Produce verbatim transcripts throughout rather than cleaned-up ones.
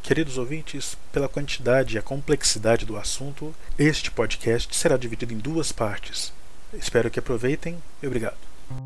Queridos ouvintes, pela quantidade e a complexidade do assunto, este podcast será dividido em duas partes. Espero que aproveitem e obrigado.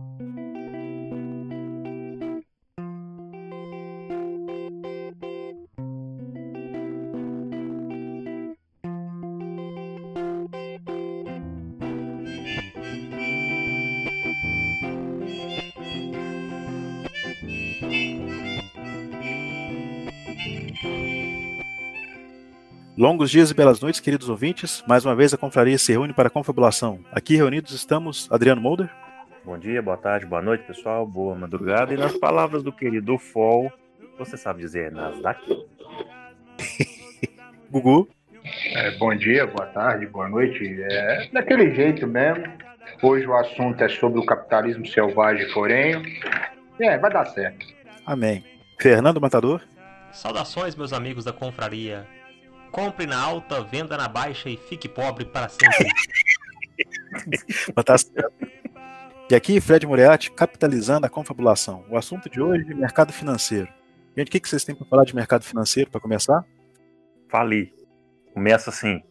Longos dias e belas noites, queridos ouvintes. Mais uma vez a confraria se reúne para a confabulação. Aqui reunidos estamos Adriano Molder. Bom dia, boa tarde, boa noite, pessoal. Boa madrugada. E nas palavras do querido Fall, você sabe dizer Nasdaq? Gugu. É, bom dia, boa tarde, boa noite. É daquele jeito mesmo. Hoje o assunto é sobre o capitalismo selvagem e forenho. É, vai dar certo. Amém. Fernando Matador. Saudações, meus amigos da confraria. Compre na alta, venda na baixa e fique pobre para sempre. Mas tá certo. E aqui, Fred Moriarty, capitalizando a confabulação. O assunto de hoje é mercado financeiro. Gente, o que vocês têm para falar de mercado financeiro para começar? Fali. Começa assim.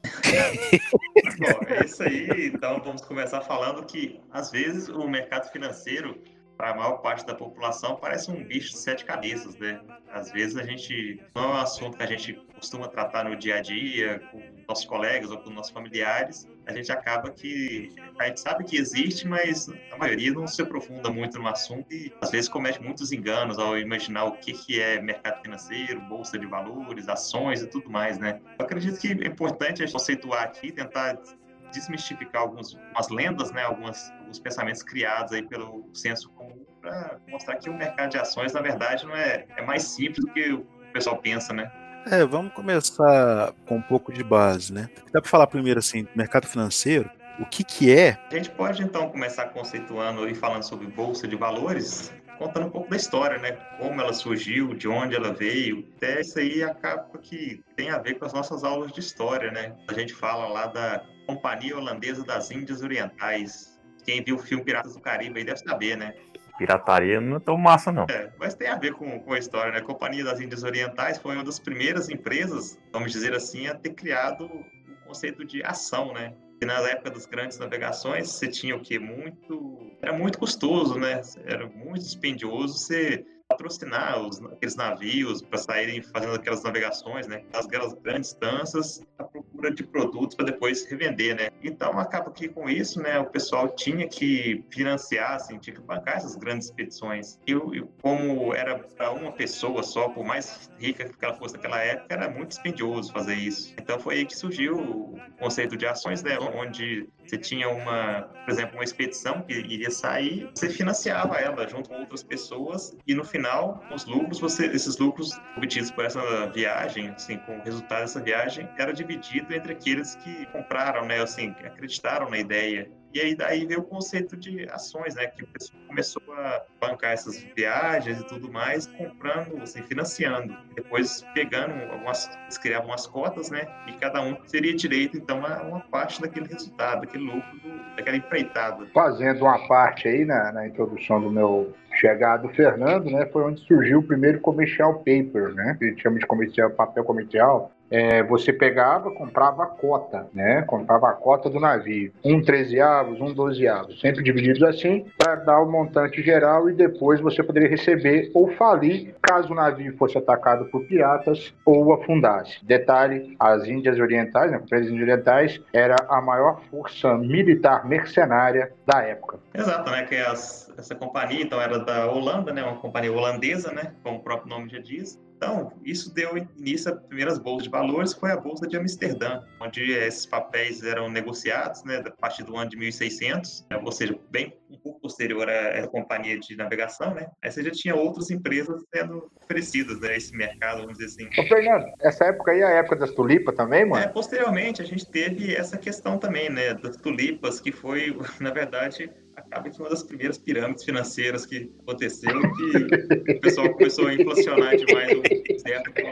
Bom, é isso aí. Então vamos começar falando que, às vezes, o mercado financeiro, para a maior parte da população, parece um bicho de sete cabeças, né? Às vezes a gente, não é um assunto que a gente costuma tratar no dia a dia, com nossos colegas ou com nossos familiares, a gente acaba que, a gente sabe que existe, mas a maioria não se aprofunda muito no assunto e às vezes comete muitos enganos ao imaginar o que, que é mercado financeiro, bolsa de valores, ações e tudo mais, né? Eu acredito que é importante a gente conceituar aqui, tentar desmistificar algumas lendas, né, algumas, alguns pensamentos criados aí pelo senso comum para mostrar que o mercado de ações, na verdade, não é, é mais simples do que o pessoal pensa, né? É, vamos começar com um pouco de base, né? Dá para falar primeiro assim, mercado financeiro, o que que é? A gente pode então começar conceituando e falando sobre bolsa de valores, contando um pouco da história, né? Como ela surgiu, de onde ela veio. Até isso aí acaba que tem a ver com as nossas aulas de história, né? A gente fala lá da Companhia Holandesa das Índias Orientais. Quem viu o filme Piratas do Caribe aí deve saber, né? Pirataria não é tão massa, não. É, mas tem a ver com, com a história, né? A Companhia das Índias Orientais foi uma das primeiras empresas, vamos dizer assim, a ter criado o conceito de ação, né? E na época das grandes navegações, você tinha o quê? Muito... Era muito custoso, né? Era muito dispendioso você patrocinar os, aqueles navios para saírem fazendo aquelas navegações, né? Aquelas grandes distâncias, à procura de produtos para depois revender, né? Então, acaba que com isso, né, o pessoal tinha que financiar, assim, tinha que bancar essas grandes expedições. E, e como era para uma pessoa só, por mais rica que ela fosse naquela época, era muito dispendioso fazer isso. Então, foi aí que surgiu o conceito de ações, né? Onde você tinha uma, por exemplo, uma expedição que iria sair, você financiava ela junto com outras pessoas e no final, os lucros, você, esses lucros obtidos por essa viagem, assim, com o resultado dessa viagem, era dividido entre aqueles que compraram, né, assim, que acreditaram na ideia. E aí daí veio o conceito de ações, né, que o pessoal começou a bancar essas viagens e tudo mais, comprando, assim, financiando. Depois pegando algumas, eles criavam umas cotas, né, e cada um teria direito, então, a uma parte daquele resultado, daquele lucro, do, daquela empreitada. Fazendo uma parte aí na, na introdução do meu chegado Fernando, né, foi onde surgiu o primeiro commercial paper, né, que a gente chama de comercial, papel comercial. É, você pegava, comprava a cota, né? Comprava a cota do navio. Um trezeavos, um dozeavos, sempre divididos assim, para dar o montante geral e depois você poderia receber ou falir caso o navio fosse atacado por piratas ou afundasse. Detalhe, as Índias Orientais, né? As Índias Orientais era a maior força militar mercenária da época. Exato, né? Que as, essa companhia, então, era da Holanda, né? Uma companhia holandesa, né? Como o próprio nome já diz. Então, isso deu início às primeiras bolsas de valores, que foi a Bolsa de Amsterdã, onde esses papéis eram negociados, né, a partir do ano de mil e seiscentos, né, ou seja, bem um pouco posterior a essa companhia de navegação, né? Aí você já tinha outras empresas sendo oferecidas, né, a esse mercado, vamos dizer assim. Ô, Fernando, essa época aí é a época das tulipas também, mano? É, posteriormente, a gente teve essa questão também, né, das tulipas, que foi, na verdade, acaba que uma das primeiras pirâmides financeiras que aconteceu, que o pessoal começou a inflacionar demais um certo produto,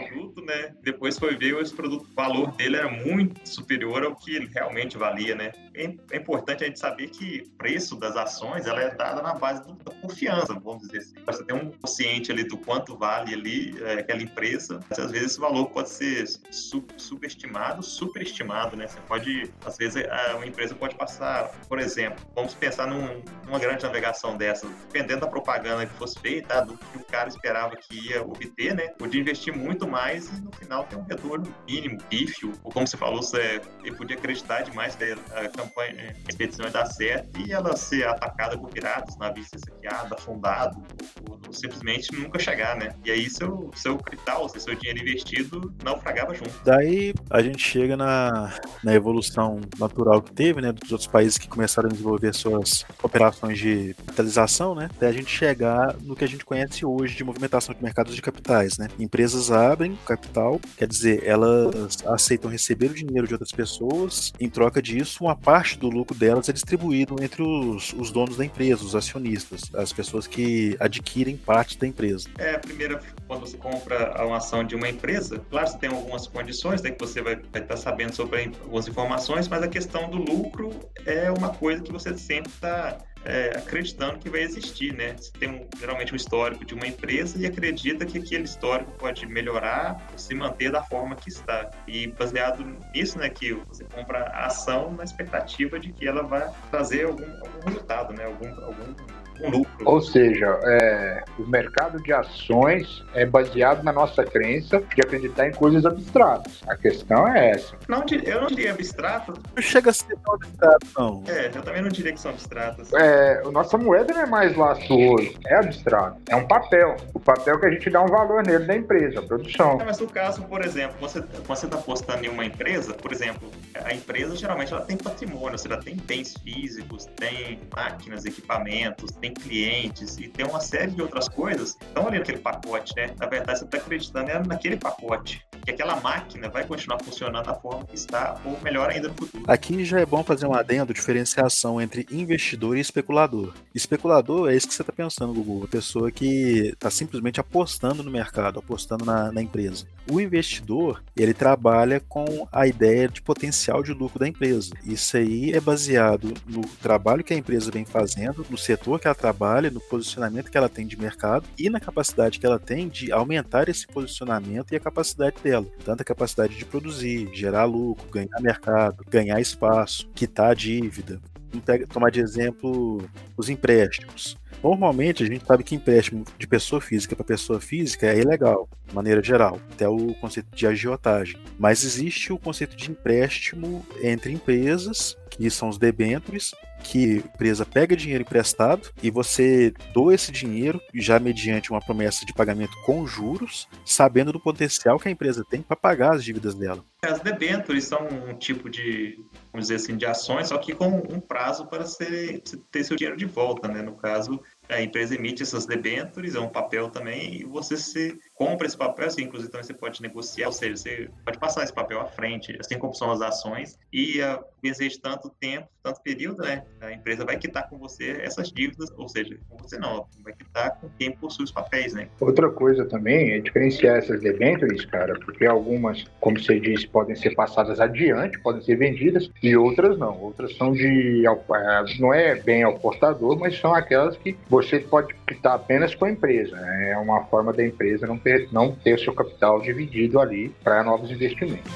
né? Depois foi ver esse produto, o valor dele era muito superior ao que ele realmente valia, né? É importante a gente saber que o preço das ações ela é dada na base da confiança, vamos dizer assim. Você tem um consciente ali do quanto vale ali é, aquela empresa, mas às vezes esse valor pode ser sub, subestimado, superestimado, né? Você pode, às vezes, uma empresa pode passar, por exemplo, vamos pensar num, numa grande navegação dessa, dependendo da propaganda que fosse feita, do que o cara esperava que ia obter, né? Podia investir muito mais e no final ter um retorno mínimo, pífio, ou como você falou, você, ele podia acreditar demais que a campanha, a expedição ia dar certo e ela ser atacada por piratas, navios ser saqueado, afundado, ou, ou simplesmente nunca chegar, né? E aí seu, seu capital, seu dinheiro investido naufragava junto. Daí a gente chega na, na evolução natural que teve, né, dos outros países que começaram a desenvolver suas operações de capitalização, né, até a gente chegar no que a gente conhece hoje de movimentação de mercados de capitais, né. Empresas abrem capital, quer dizer, elas aceitam receber o dinheiro de outras pessoas, em troca disso, uma parte do lucro delas é distribuído entre os, os donos da empresa, os acionistas, as pessoas que adquirem parte da empresa. É, a primeira, quando você compra uma ação de uma empresa, claro, você tem algumas condições, né, que você vai, vai estar sabendo sobre algumas informações, mas a questão do lucro é uma coisa que você sempre está é, acreditando que vai existir, né? Você tem um, geralmente um histórico de uma empresa e acredita que aquele histórico pode melhorar ou se manter da forma que está. E baseado nisso, né, que você compra a ação na expectativa de que ela vai trazer algum, algum resultado, né? Algum, algum um lucro. Ou seja, é, o mercado de ações é baseado na nossa crença de acreditar em coisas abstratas. A questão é essa. Não, eu não diria abstrato. Não chega a ser tão abstrato, não. É, eu também não diria que são abstratas. É, a nossa moeda não é mais laçoso, é abstrato. É um papel. O papel que a gente dá um valor nele da empresa, a produção. É, mas no caso, por exemplo, você, você está apostando em uma empresa, por exemplo, a empresa geralmente ela tem patrimônio, ela tem bens físicos, tem máquinas, equipamentos, tem clientes e tem uma série de outras coisas que estão ali naquele pacote, né? Na verdade, você está acreditando é naquele pacote, que aquela máquina vai continuar funcionando da forma que está, ou melhor ainda no futuro. Aqui já é bom fazer um adendo, diferenciação entre investidor e especulador. Especulador é isso que você está pensando, Gugu, a pessoa que está simplesmente apostando no mercado, apostando na, na empresa. O investidor, ele trabalha com a ideia de potencial de lucro da empresa. Isso aí é baseado no trabalho que a empresa vem fazendo, no setor que ela trabalha, no posicionamento que ela tem de mercado e na capacidade que ela tem de aumentar esse posicionamento e a capacidade dela. Tanto a capacidade de produzir, gerar lucro, ganhar mercado, ganhar espaço, quitar a dívida. Vamos pegar, tomar de exemplo os empréstimos. Normalmente a gente sabe que empréstimo de pessoa física para pessoa física é ilegal, de maneira geral, até o conceito de agiotagem. Mas existe o conceito de empréstimo entre empresas, que são os debêntures, que a empresa pega dinheiro emprestado e você doa esse dinheiro já mediante uma promessa de pagamento com juros, sabendo do potencial que a empresa tem para pagar as dívidas dela. As debêntures são um tipo de, vamos dizer assim, de ações, só que com um prazo para ser, ter seu dinheiro de volta, né? No caso, a empresa emite essas debêntures, é um papel também, e você se compra esse papel, assim, inclusive também você pode negociar, ou seja, você pode passar esse papel à frente, assim como são as ações, e a vezes de tanto tempo, tanto período, né? A empresa vai quitar com você essas dívidas, ou seja, com você não, vai quitar com quem possui os papéis, né? Outra coisa também é diferenciar essas debêntures, cara, porque algumas, como você disse, podem ser passadas adiante, podem ser vendidas, e outras não. Outras são de, não é bem ao portador, mas são aquelas que você pode quitar apenas com a empresa. É uma forma da empresa não ter, não ter o seu capital dividido ali para novos investimentos.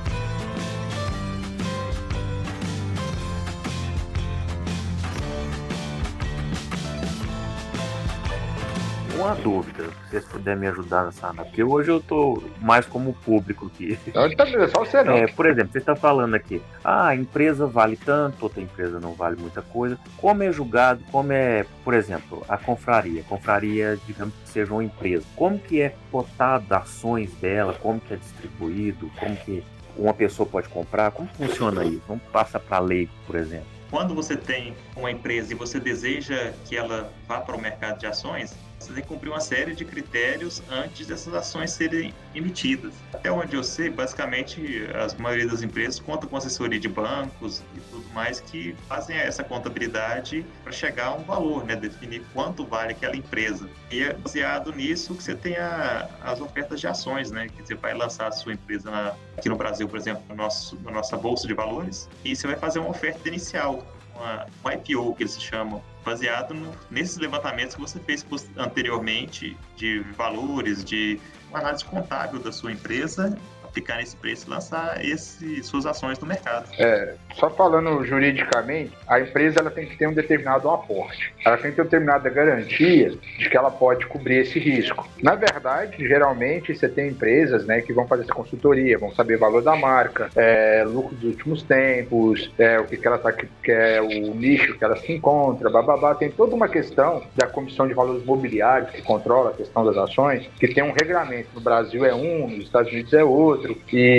Uma dúvida, se vocês puderem me ajudar nessa área, porque hoje eu tô mais como público aqui. Não, tá, é só você não. É, por exemplo, você está falando aqui, ah, a empresa vale tanto, outra empresa não vale muita coisa. Como é julgado, como é, por exemplo, a confraria, confraria, digamos que seja uma empresa, como que é cotado ações dela, como que é distribuído, como que uma pessoa pode comprar, como funciona isso? Vamos passar para a lei, por exemplo. Quando você tem uma empresa e você deseja que ela vá para o mercado de ações, você tem que cumprir uma série de critérios antes dessas ações serem emitidas. Até onde eu sei, basicamente, a maioria das empresas conta com assessoria de bancos e tudo mais que fazem essa contabilidade para chegar a um valor, né? Definir quanto vale aquela empresa. E é baseado nisso que você tem a, as ofertas de ações, né? Que você vai lançar a sua empresa na, aqui no Brasil, por exemplo, no nosso, na nossa Bolsa de Valores, e você vai fazer uma oferta inicial, uma, uma I P O, que eles chamam, baseado no, nesses levantamentos que você fez anteriormente de valores, de uma análise contábil da sua empresa, aplicar nesse preço e lançar esse, suas ações no mercado. É, só falando juridicamente, a empresa ela tem que ter um determinado aporte. Ela tem que ter uma determinada garantia de que ela pode cobrir esse risco. Na verdade, geralmente, você tem empresas, né, que vão fazer essa consultoria, vão saber o valor da marca, é, lucro dos últimos tempos, é, o que, que ela tá, que é o nicho que ela se encontra, bababá. Tem toda uma questão da Comissão de Valores Mobiliários que controla a questão das ações, que tem um regramento. No Brasil é um, nos Estados Unidos é outro,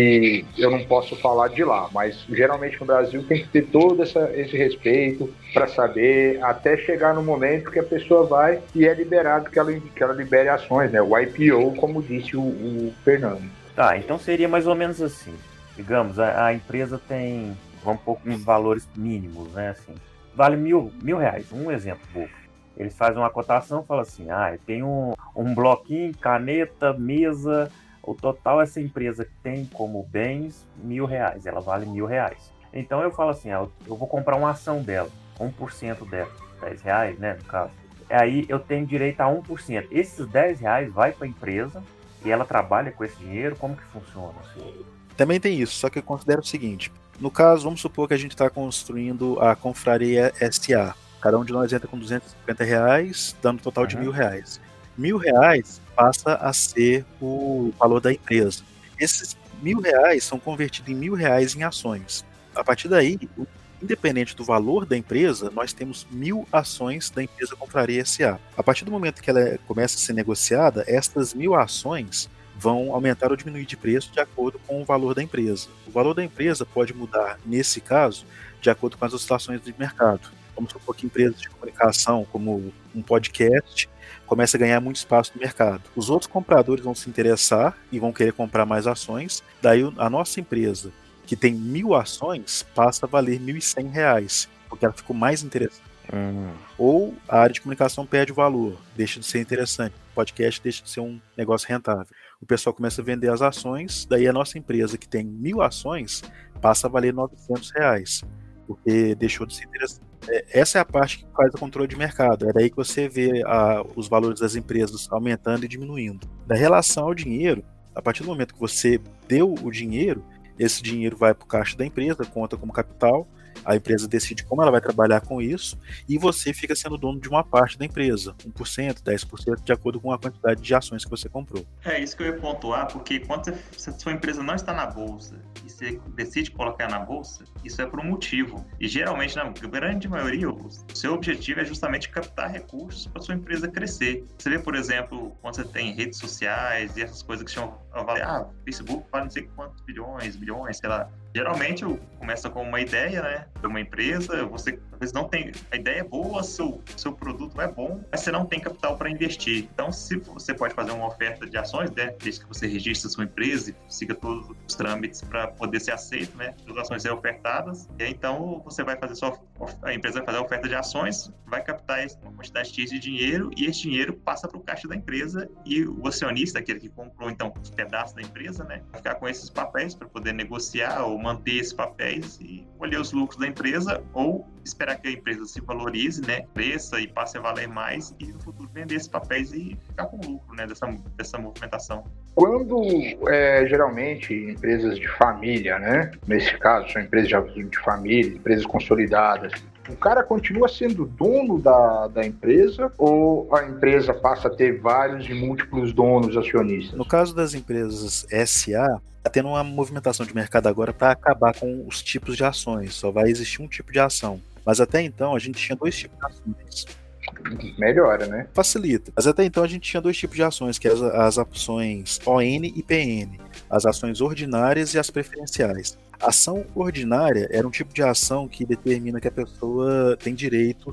e eu não posso falar de lá, mas geralmente no Brasil tem que ter todo essa, esse respeito para saber, até chegar no momento que a pessoa vai e é liberado que ela, que ela libere ações, né? O I P O, como disse o, o Fernando. Tá, então seria mais ou menos assim. Digamos, a, a empresa tem, vamos pôr uns valores mínimos, né? Assim, vale mil, mil reais, um exemplo bobo. Eles fazem uma cotação e falam assim, ah, tem um, um bloquinho, caneta, mesa, o total essa empresa tem como bens mil reais, ela vale mil reais. Então eu falo assim, ah, eu vou comprar uma ação dela, um por cento dela, dez reais, né, no caso. Aí eu tenho direito a um por cento. Esses dez reais vai para a empresa e ela trabalha com esse dinheiro, como que funciona? Assim? Também tem isso, só que eu considero o seguinte, no caso, vamos supor que a gente está construindo a Confraria S A. Cada um de nós entra com duzentos e cinquenta reais, dando um total uhum. de mil reais. Mil reais passa a ser o valor da empresa. Esses mil reais são convertidos em mil reais em ações. A partir daí, independente do valor da empresa, nós temos mil ações da empresa Confraria S A. A partir do momento que ela começa a ser negociada, estas mil ações vão aumentar ou diminuir de preço de acordo com o valor da empresa. O valor da empresa pode mudar, nesse caso, de acordo com as oscilações do mercado. Vamos supor que empresas de comunicação, como um podcast, começa a ganhar muito espaço no mercado. Os outros compradores vão se interessar e vão querer comprar mais ações. Daí a nossa empresa, que tem mil ações, passa a valer mil e cem reais, porque ela ficou mais interessante. Uhum. Ou a área de comunicação perde o valor, deixa de ser interessante. O podcast deixa de ser um negócio rentável. O pessoal começa a vender as ações, daí a nossa empresa, que tem mil ações, passa a valer novecentos reais, porque deixou de ser interessante. Essa é a parte que faz o controle de mercado. É daí que você vê a, os valores das empresas aumentando e diminuindo. Da relação ao dinheiro, a partir do momento que você deu o dinheiro, esse dinheiro vai para o caixa da empresa, conta como capital, a empresa decide como ela vai trabalhar com isso, e você fica sendo dono de uma parte da empresa, um por cento, dez por cento, de acordo com a quantidade de ações que você comprou. É isso que eu ia pontuar, porque quando você, se a sua empresa não está na bolsa e você decide colocar na bolsa, isso é por um motivo. E geralmente, na grande maioria, o seu objetivo é justamente captar recursos para sua empresa crescer. Você vê, por exemplo, quando você tem redes sociais e essas coisas que chamam, ah, Facebook vale não sei quantos bilhões, bilhões, sei lá. Geralmente começa com uma ideia, né, de uma empresa, você às vezes não tem, a ideia é boa, seu, seu produto é bom, mas você não tem capital para investir. Então, se você pode fazer uma oferta de ações, né, desde que você registre a sua empresa e siga todos os trâmites para poder ser aceito, né, as ações serem ofertadas, e aí, então você vai fazer só, a empresa vai fazer a oferta de ações, vai captar uma quantidade X de dinheiro e esse dinheiro passa para o caixa da empresa e o acionista, aquele que comprou então os pedaços da empresa, né, vai ficar com esses papéis para poder negociar ou manter esses papéis e colher os lucros da empresa ou esperar que a empresa se valorize, né, cresça e passe a valer mais e no futuro vender esses papéis e ficar com lucro, né, dessa, dessa movimentação. Quando, é, geralmente, empresas de família, né, nesse caso, são empresas de família, empresas consolidadas, o cara continua sendo dono da, da empresa ou a empresa passa a ter vários e múltiplos donos acionistas? No caso das empresas S A, está tendo uma movimentação de mercado agora para acabar com os tipos de ações. Só vai existir um tipo de ação. Mas até então a gente tinha dois tipos de ações. Melhora, né? Facilita. Mas até então a gente tinha dois tipos de ações, que é as, as ações O N e P N. As ações ordinárias e as preferenciais. A ação ordinária era um tipo de ação que determina que a pessoa tem direitos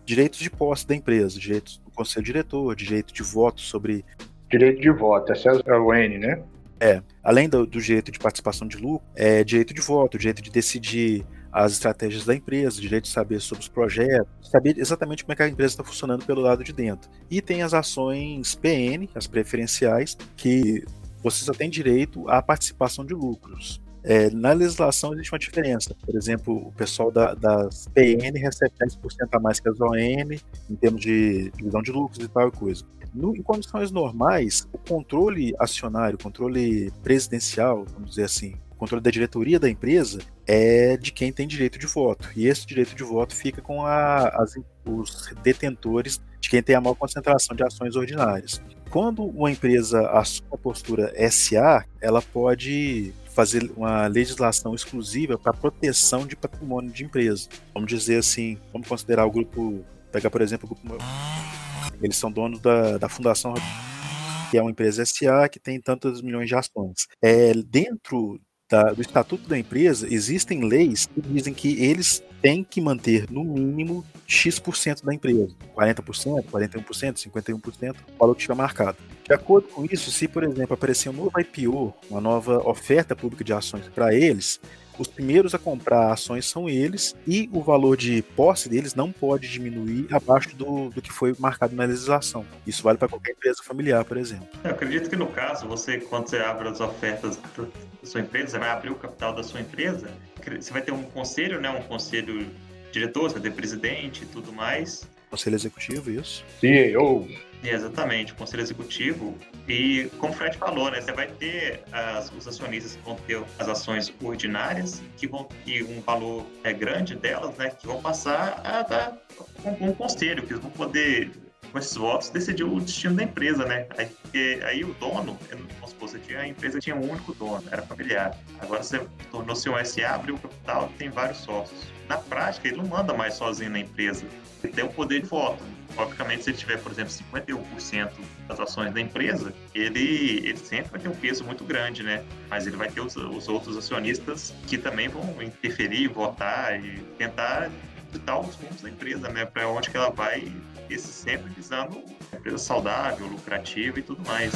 direitos de posse da empresa, direitos do conselho diretor, direito de voto sobre... Direito de voto, essa é o N, né? É, além do, do direito de participação de lucro, é direito de voto, direito de decidir as estratégias da empresa, direito de saber sobre os projetos, saber exatamente como é que a empresa está funcionando pelo lado de dentro. E tem as ações P N, as preferenciais, que você só tem direito à participação de lucros. É, na legislação existe uma diferença. Por exemplo, o pessoal da, das P N recebe dez por cento a mais que as O N, em termos de divisão de lucros e tal coisa. No, em condições normais, o controle acionário, o controle presidencial, vamos dizer assim, o controle da diretoria da empresa é de quem tem direito de voto. E esse direito de voto fica com a, as, os detentores de quem tem a maior concentração de ações ordinárias. Quando uma empresa assume a postura S A, ela pode fazer uma legislação exclusiva para proteção de patrimônio de empresa. Vamos dizer assim, vamos considerar o grupo, pegar por exemplo o grupo... Eles são donos da, da Fundação, que é uma empresa S A que tem tantos milhões de ações. É, dentro da, do estatuto da empresa, existem leis que dizem que eles têm que manter, no mínimo, X por cento da empresa. quarenta por cento, quarenta e um por cento, cinquenta e um por cento, o valor que estiver marcado. De acordo com isso, se, por exemplo, aparecer um novo I P O, uma nova oferta pública de ações para eles, os primeiros a comprar ações são eles e o valor de posse deles não pode diminuir abaixo do, do que foi marcado na legislação. Isso vale para qualquer empresa familiar, por exemplo. Eu acredito que no caso, você, quando você abre as ofertas da sua empresa, você vai abrir o capital da sua empresa, você vai ter um conselho, né, um conselho diretor, você vai ter presidente e tudo mais. Conselho executivo, isso. C E O. É, exatamente, o conselho executivo. E como o Fred falou, né, você vai ter as, os acionistas que vão ter as ações ordinárias, que vão ter um valor é, grande delas, né, que vão passar a dar um, um conselho, que eles vão poder, com esses votos, decidir o destino da empresa, né? Aí, porque, aí o dono, vamos supor, você tinha, a empresa tinha um único dono, era familiar. Agora você tornou-se um S A, abriu o capital, tem vários sócios. Na prática, ele não manda mais sozinho na empresa. Ele tem o poder de voto. Obviamente, se ele tiver, por exemplo, cinquenta e um por cento das ações da empresa, ele, ele sempre vai ter um peso muito grande, né? Mas ele vai ter os, os outros acionistas que também vão interferir, votar e tentar ditar os rumos da empresa, né? Para onde que ela vai, esse sempre visando uma empresa saudável, lucrativa e tudo mais.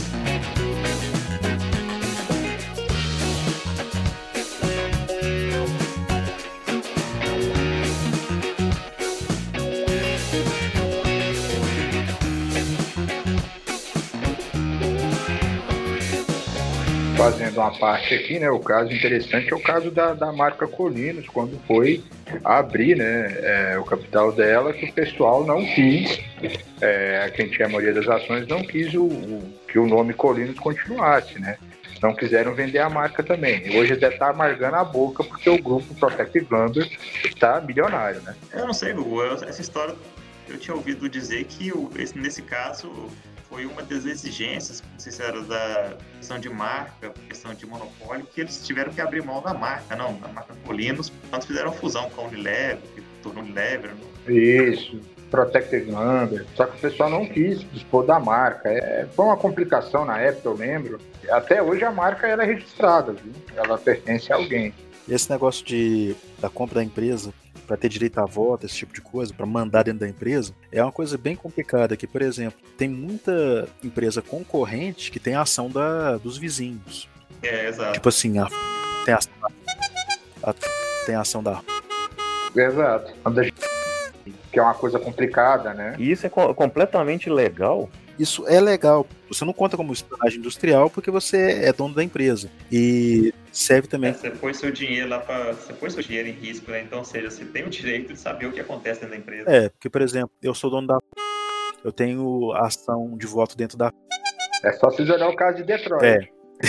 Fazendo uma parte aqui, né? O caso interessante é o caso da, da marca Colinos, quando foi abrir, né, é, o capital dela, que o pessoal não quis, é, quem tinha a maioria das ações não quis o, o, que o nome Colinos continuasse, né? Não quiseram vender a marca também. Hoje deve estar amargando a boca porque o grupo Protect Gambler está milionário, né? Eu não sei, Gugu, essa história eu tinha ouvido dizer que esse, nesse caso foi uma das exigências, não sei se era da questão de marca, questão de monopólio, que eles tiveram que abrir mão da marca, não, da marca Colinos, quando fizeram fusão com a Unilever, que tornou Unilever. Não? Isso, Protect Gambler, só que o pessoal não quis dispor da marca. É, foi uma complicação na época, eu lembro. Até hoje a marca ela é registrada, viu? Ela pertence a alguém. E esse negócio de, da compra da empresa, para ter direito a voto, esse tipo de coisa, para mandar dentro da empresa, é uma coisa bem complicada, que, por exemplo, tem muita empresa concorrente que tem a ação da, dos vizinhos. É, exato. Tipo assim, a, tem, a, a, tem a ação da... Exato. Que é uma coisa complicada, né? E isso é co- completamente legal. Isso é legal. Você não conta como espionagem industrial porque você é dono da empresa. E serve também... É, você põe seu dinheiro lá para... Você põe seu dinheiro em risco, né? Então, ou seja, você tem o direito de saber o que acontece dentro da empresa. É, porque, por exemplo, eu sou dono da... Eu tenho ação de voto dentro da... É só se olhar o caso de Detroit. É.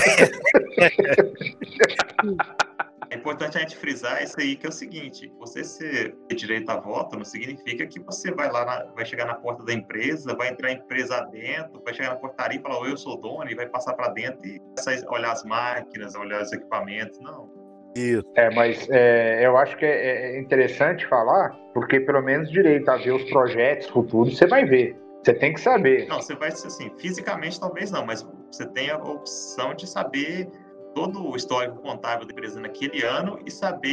É importante a gente frisar isso aí, que é o seguinte: você ser ter direito a voto não significa que você vai lá, na, vai chegar na porta da empresa, vai entrar a empresa dentro, vai chegar na portaria e falar, oh, eu sou dono, e vai passar para dentro e olhar as máquinas, olhar os equipamentos, não. Isso. É, mas é, eu acho que é, é interessante falar, porque pelo menos direito a ver os projetos futuros, você vai ver. Você tem que saber. Não, você vai, assim, fisicamente talvez não, mas você tem a opção de saber todo o histórico contábil da empresa naquele ano e saber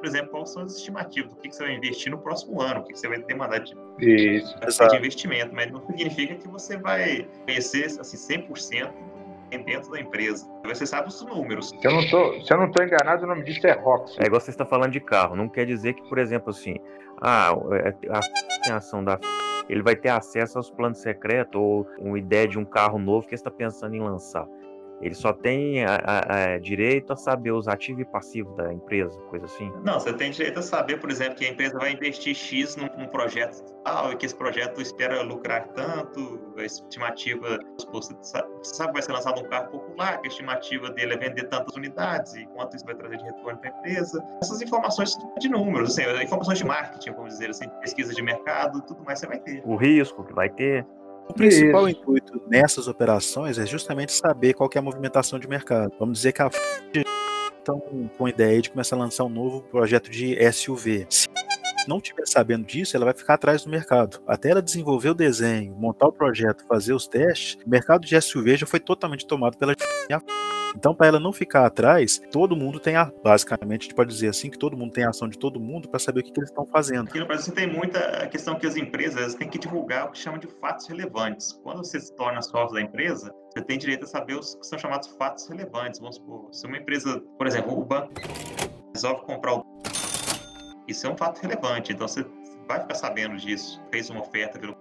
por exemplo, quais são as estimativas, o que, que você vai investir no próximo ano, o que, que você vai demandar de, Isso. de investimento, mas não significa que você vai conhecer assim, cem por cento dentro da empresa. Você sabe os números. Se eu não tô, se eu não tô enganado, o nome disso é Rox. É igual você está falando de carro. Não quer dizer que, por exemplo, assim, ah, a ação da ele vai ter acesso aos planos secretos ou uma ideia de um carro novo que ele está pensando em lançar. Ele só tem a, a, a direito a saber os ativos e passivos da empresa, coisa assim? Não, você tem direito a saber, por exemplo, que a empresa vai investir X num, num projeto tal, e que esse projeto espera lucrar tanto, a estimativa, você sabe que vai ser lançado um carro popular, que a estimativa dele é vender tantas unidades, e quanto isso vai trazer de retorno para a empresa. Essas informações de números, assim, informações de marketing, vamos dizer assim, pesquisa de mercado, tudo mais você vai ter. O risco que vai ter. O principal Isso. intuito nessas operações é justamente saber qual que é a movimentação de mercado. Vamos dizer que a F estão com a ideia de começar a lançar um novo projeto de S U V. Se não estiver sabendo disso, ela vai ficar atrás do mercado. Até ela desenvolver o desenho, montar o projeto, fazer os testes, o mercado de S U V já foi totalmente tomado pela F. Então, para ela não ficar atrás, todo mundo tem, a, basicamente, a gente pode dizer assim, que todo mundo tem a ação de todo mundo para saber o que, que eles estão fazendo. Aqui no Brasil você tem muita questão que as empresas têm que divulgar o que chamam de fatos relevantes. Quando você se torna sócio da empresa, você tem direito a saber os que são chamados fatos relevantes. Vamos supor, se uma empresa, por exemplo, o banco resolve comprar o... Isso é um fato relevante, então você vai ficar sabendo disso. Fez uma oferta pelo...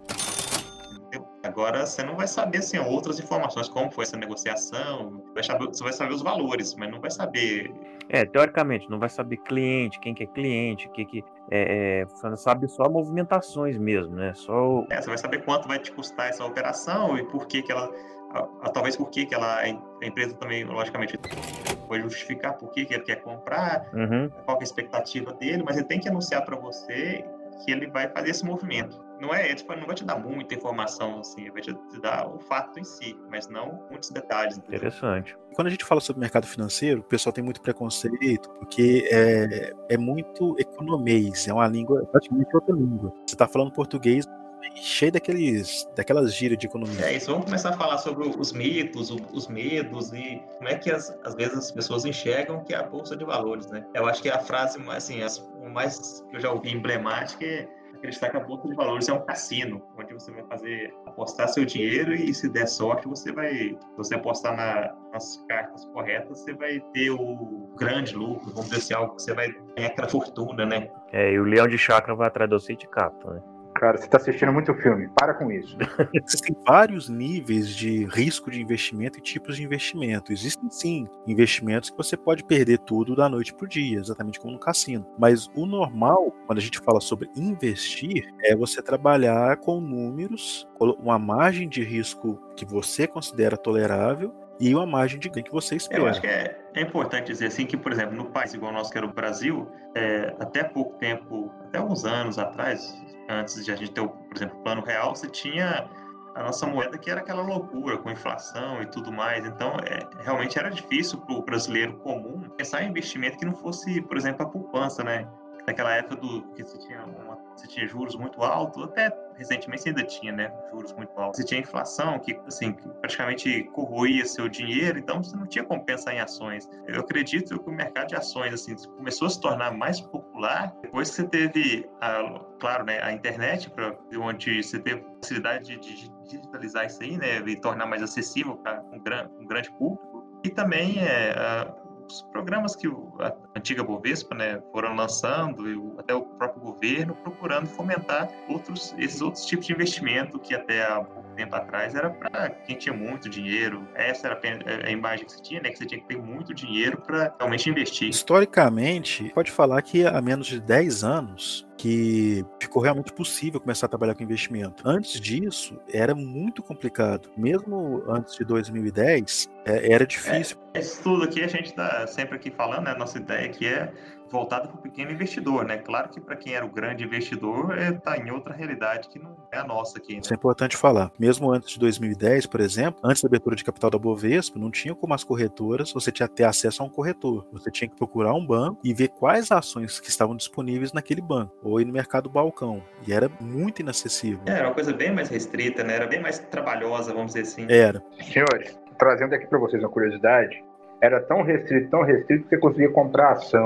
Agora, você não vai saber assim, outras informações, como foi essa negociação, vai saber, você vai saber os valores, mas não vai saber... É, teoricamente, não vai saber cliente, quem que é cliente, que que é, é, você não sabe só movimentações mesmo, né? Só... É, você vai saber quanto vai te custar essa operação e por que que ela... A, a, talvez por que que ela, a empresa também, logicamente, vai justificar por que que ele quer comprar, uhum. qual que é a expectativa dele, mas ele tem que anunciar para você que ele vai fazer esse movimento. Não é, tipo, não vai te dar muita informação, assim, vai te dar o fato em si, mas não muitos detalhes. Entendeu? Interessante. Quando a gente fala sobre mercado financeiro, o pessoal tem muito preconceito, porque é, é muito economês, é uma língua, praticamente outra língua. Você está falando português cheio daqueles, daquelas gírias de economia. É isso, vamos começar a falar sobre os mitos, os medos e como é que as, às vezes as pessoas enxergam que é a bolsa de valores, né? Eu acho que a frase, assim, as, o mais que eu já ouvi emblemática é acreditar que a bolsa de valores é um cassino, onde você vai fazer, apostar seu dinheiro e se der sorte, você vai, se você apostar na, nas cartas corretas, você vai ter o grande lucro, vamos dizer assim, algo que você vai ganhar aquela fortuna, né? É, e o leão de chácara vai atrás do você de capta, né? Cara, você está assistindo muito filme, para com isso. Existem vários níveis de risco de investimento e tipos de investimento. Existem sim investimentos que você pode perder tudo da noite para o dia, exatamente como no cassino. Mas o normal, quando a gente fala sobre investir, é você trabalhar com números, uma margem de risco que você considera tolerável e uma margem de ganho que você espera. Eu acho que é, é importante dizer assim que, por exemplo, no país igual o nosso, que era o Brasil, é, até pouco tempo, até alguns anos atrás, antes de a gente ter, por exemplo, o Plano Real, você tinha a nossa moeda que era aquela loucura, com inflação e tudo mais. Então, é, realmente era difícil para o brasileiro comum pensar em investimento que não fosse, por exemplo, a poupança, né? Naquela época do, que você tinha, uma, você tinha juros muito altos, até recentemente você ainda tinha, né, juros muito altos. Você tinha inflação que, assim, que praticamente corroía seu dinheiro, então você não tinha como pensar em ações. Eu acredito que o mercado de ações, assim, começou a se tornar mais popular depois que você teve, a, claro, né, a internet, pra, onde você teve a facilidade de, de digitalizar isso aí, né, e tornar mais acessível para um, um grande público. E também é, a, os programas que a antiga Bovespa, né, foram lançando, e até o próprio governo procurando fomentar outros, esses outros tipos de investimento que até há pouco tempo atrás era para quem tinha muito dinheiro. Essa era a imagem que você tinha, né, que você tinha que ter muito dinheiro para realmente investir. Historicamente, pode falar que há menos de dez anos que ficou realmente possível começar a trabalhar com investimento. Antes disso, era muito complicado. Mesmo antes de dois mil e dez, é, era difícil. É, esse tudo aqui a gente está sempre aqui falando, né? Nossa ideia aqui é voltada para o pequeno investidor, né? Claro que para quem era o grande investidor, está em outra realidade que não é a nossa aqui, né? Isso é importante falar. Mesmo antes de dois mil e dez, por exemplo, antes da abertura de capital da Bovespa, não tinha como as corretoras, você tinha que ter acesso a um corretor. Você tinha que procurar um banco e ver quais ações que estavam disponíveis naquele banco, ou ir no mercado balcão. E era muito inacessível. É, era uma coisa bem mais restrita, né? Era bem mais trabalhosa, vamos dizer assim. Era. Senhores, trazendo aqui para vocês uma curiosidade, era tão restrito, tão restrito que você conseguia comprar ação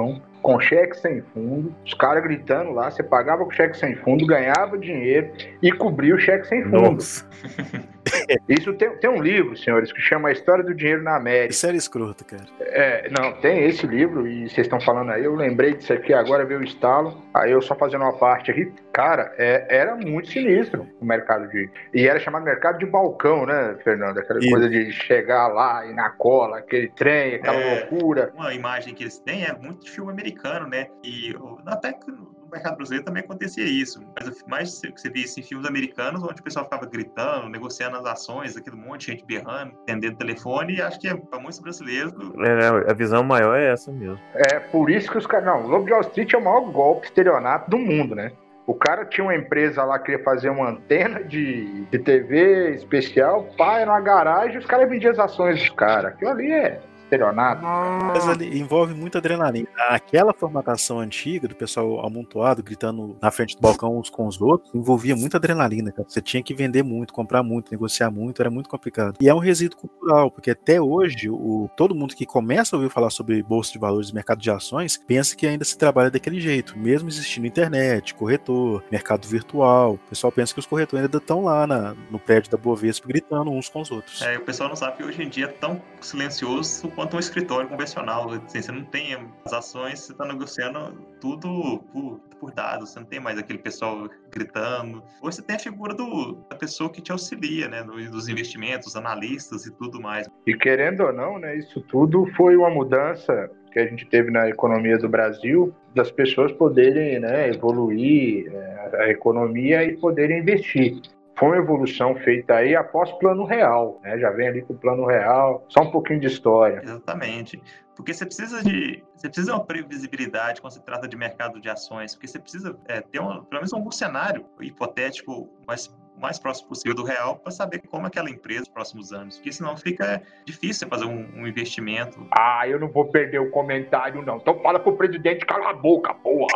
com cheque sem fundo, os caras gritando lá, você pagava com cheque sem fundo, ganhava dinheiro e cobria o cheque sem fundo. Nossa. Isso tem, tem um livro, senhores, que chama A História do Dinheiro na América. Isso era escroto, cara. É, não, tem esse livro e vocês estão falando aí, eu lembrei disso aqui, agora veio o estalo, aí eu só fazendo uma parte aqui. Cara, é, era muito sinistro o mercado de... E era chamado mercado de balcão, né, Fernando? Aquela Isso. coisa de chegar lá e na cola, aquele trem, aquela é, loucura. Uma imagem que eles têm é muito de filme americano, né? E até que no mercado brasileiro também acontecia isso. Mas mais que você via isso em filmes americanos, onde o pessoal ficava gritando, negociando as ações, aquele monte de gente berrando, atendendo o telefone, e acho que é, para muitos brasileiros... É, a visão maior é essa mesmo. É, por isso que os caras... Não, o Lobo de Wall Street é o maior golpe estelionato do mundo, né? O cara tinha uma empresa lá que queria fazer uma antena de, de T V especial, pá, era uma garagem, os caras vendiam as ações dos caras. Aquilo ali é estelionato. Mas ali envolve muita adrenalina. Aquela formatação antiga do pessoal amontoado, gritando na frente do balcão uns com os outros, envolvia muita adrenalina, cara. Você tinha que vender muito, comprar muito, negociar muito, era muito complicado. E é um resíduo cultural, porque até hoje, o, todo mundo que começa a ouvir falar sobre bolsa de valores e mercado de ações, pensa que ainda se trabalha daquele jeito, mesmo existindo internet, corretor, mercado virtual. O pessoal pensa que os corretores ainda estão lá na, no prédio da Bovespa gritando uns com os outros. É, o pessoal não sabe que hoje em dia é tão silencioso quanto um escritório convencional. Assim, você não tem as ações, você está negociando tudo por, por dados, você não tem mais aquele pessoal gritando. Hoje você tem a figura do, da pessoa que te auxilia, né, dos investimentos, analistas e tudo mais. E querendo ou não, né, isso tudo foi uma mudança que a gente teve na economia do Brasil, das pessoas poderem, né, evoluir é, a economia e poderem investir. Foi uma evolução feita aí após Plano Real, né? Já vem ali com o Plano Real, só um pouquinho de história. Exatamente. Porque você precisa de você precisa de uma previsibilidade quando se trata de mercado de ações, porque você precisa é, ter uma, pelo menos um cenário hipotético mais, mais próximo possível do real para saber como é aquela empresa nos próximos anos, porque senão fica difícil fazer um, um investimento. Ah, eu não vou perder o comentário não, então fala pro presidente calar a boca, porra!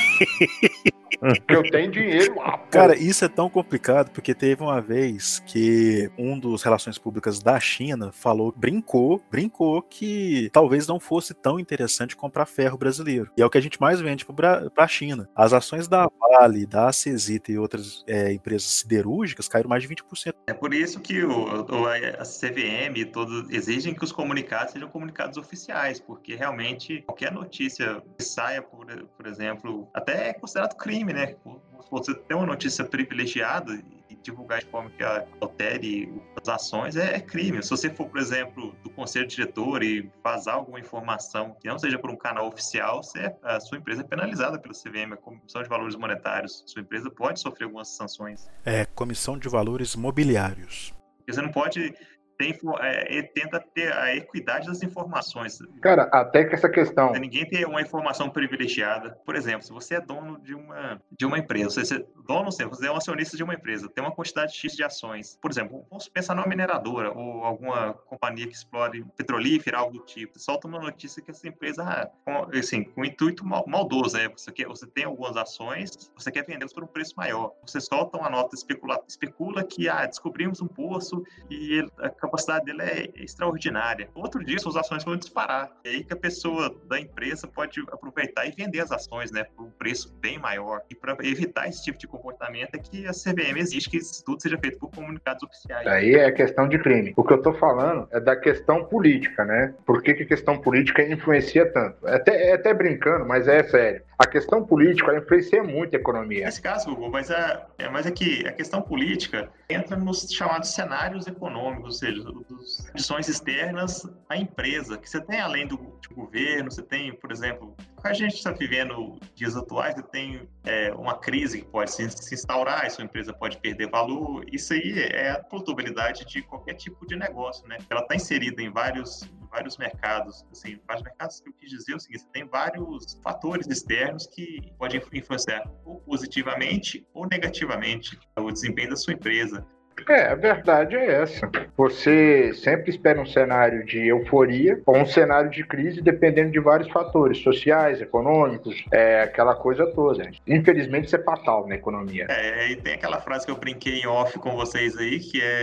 Que eu tenho dinheiro lá, pô. Cara, isso é tão complicado porque teve uma vez que um dos relações públicas da China falou, brincou, brincou que talvez não fosse tão interessante comprar ferro brasileiro. E é o que a gente mais vende para a China. As ações da Vale, da Acesita e outras é, empresas siderúrgicas caíram mais de vinte por cento. É por isso que o, o, a C V M todos exigem que os comunicados sejam comunicados oficiais, porque realmente qualquer notícia que saia, por, por exemplo, até é considerado crime, né? Você ter uma notícia privilegiada e divulgar de forma que altere as ações é, é crime. Se você for, por exemplo, do conselho diretor e vazar alguma informação que não seja por um canal oficial, você, a sua empresa é penalizada pela C V M, a Comissão de Valores Monetários. Sua empresa pode sofrer algumas sanções. É, Comissão de Valores Mobiliários. Você não pode... Tem, é, tenta ter a equidade das informações. Cara, até que essa questão... Ninguém tem uma informação privilegiada. Por exemplo, se você é dono de uma, de uma empresa, você é dono, você é um acionista de uma empresa, tem uma quantidade X de ações. Por exemplo, vamos pensar numa mineradora ou alguma companhia que explore petrolífera, algo do tipo. Você solta uma notícia que essa empresa, assim, com intuito maldoso, né? Você, quer, você tem algumas ações, você quer vendê-las por um preço maior. Você solta uma nota, especula, especula que ah, descobrimos um poço e ele, a capacidade dele é extraordinária. Outro dia, suas ações vão disparar. E aí que a pessoa da empresa pode aproveitar e vender as ações, né, por um preço bem maior. E para evitar esse tipo de comportamento é que a C V M exige que isso tudo seja feito por comunicados oficiais. Aí é questão de crime. O que eu tô falando é da questão política, né? Por que que a questão política influencia tanto? É até, é até brincando, mas é sério. A questão política influencia muito a economia. Nesse caso, Hugo, mas é, é, mas é que a questão política entra nos chamados cenários econômicos, ou seja, das condições externas à empresa, que você tem além do, do governo, você tem, por exemplo, a gente está vivendo dias atuais, você tem é, uma crise que pode se, se instaurar, e sua empresa pode perder valor. Isso aí é a probabilidade de qualquer tipo de negócio, né? Ela está inserida em vários vários mercados, assim, vários mercados que eu quis dizer é o seguinte, tem vários fatores externos que podem influenciar ou positivamente ou negativamente o desempenho da sua empresa. É, a verdade é essa. Você sempre espera um cenário de euforia ou um cenário de crise, dependendo de vários fatores sociais, econômicos, é, aquela coisa toda. Infelizmente, isso é fatal na economia. É, e tem aquela frase que eu brinquei em off com vocês aí, que é,